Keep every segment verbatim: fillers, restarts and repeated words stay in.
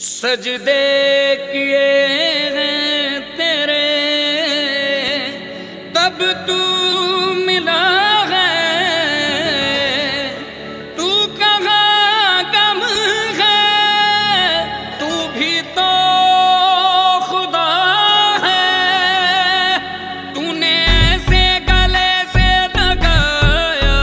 सजदे किए हैं तेरे तब तू मिला है, तू कहाँ गम है, तू भी तो खुदा है। तूने ऐसे गले से लगाया,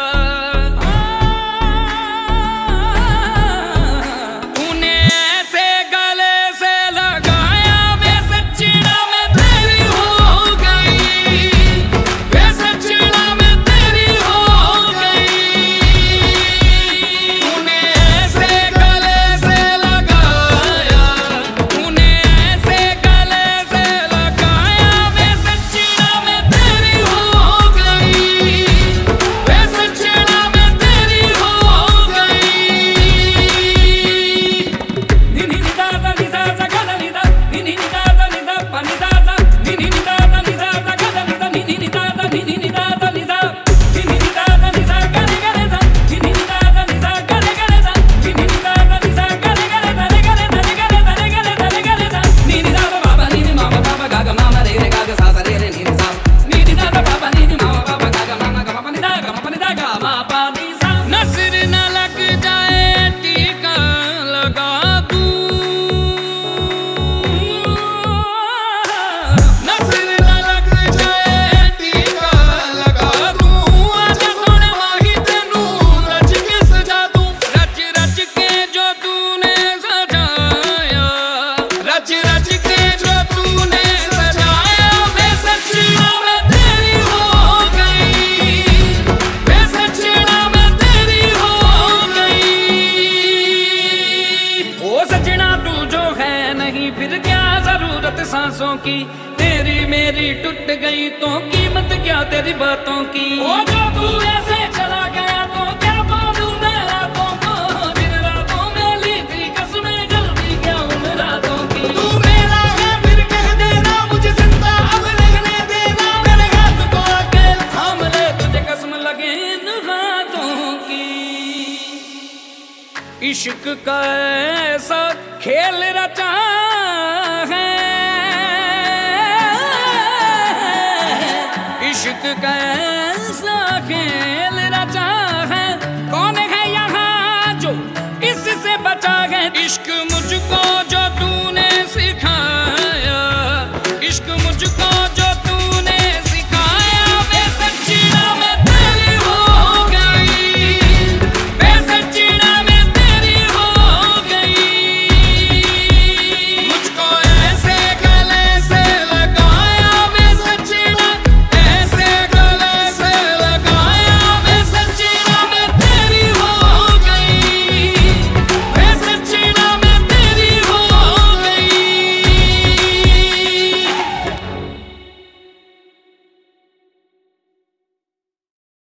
तूने ऐसे गले से लगाया, वे सच्चिड़ा में तेरी हो गई, वे सच्चिड़ा में तेरी हो गई। तूने ऐसे गले से लगाया, तूने ऐसे गले से लगाया, वे सच्चिड़ा में तेरी हो गई, वे सच्चिड़ा में तेरी हो गई। नी नी नी दा दा नी दा दा गा दा नी दा, नी नी नी दा दा नी दा पा नी दा दा, नी नी नी दा दा नी दा दा गा दा नी दा, नी नी नी दा दा नी नी नी दा दा नी दा, नी नी नी दा दा नी दा गा रे गा रे दा, नी नी नी दा दा नी दा गा रे गा रे दा, नी नी नी दा दा नी दा गा रे गा रे दा रे गा रे दा रे गा रे दा रे गा रे दा रे गा रे दा, नी नी दा दा बा बा नी नी मा बा बा गा गा मा मा रे रे गा गा सा सा रे रे नी नी सा, नी नी दा दा बा बा नी नी मा बा बा गा गा मा मा गा मा पा नी दा गा मा पा नी दा गा मा पा नी सा। नजर न लग जाए टीका लगा दूं, नजर न लग जाए टीका लगा दूं, आजा सोने माही तेनू रच के सजा दूं, रच रच के जो तूने सजाया, रच रच के जो तूने सजाया, वे सच्चिड़ा में तेरी हो गई, वे सच्चिड़ा में तेरी हो गई। ओ सच्चिड़ा तू जो है नहीं, फिर क्या जरूरत सांसों की, तेरी मेरी टूट गई तो कीमत क्या तेरी बातों की। ओ जो तू ऐसे चला गया तो क्या बोलूं मैं रातों को, जिन रातों में ली थी कसमें जल्दी क्या उन रातों की। तू मेरा है फिर कह देना, मुझे जिंदा अब रहने देना, मेरे हाथ को आके थाम ले, तुझे कसम लगे इन हाथों की। इश्क का ऐसा खेल रचा है, इश्क का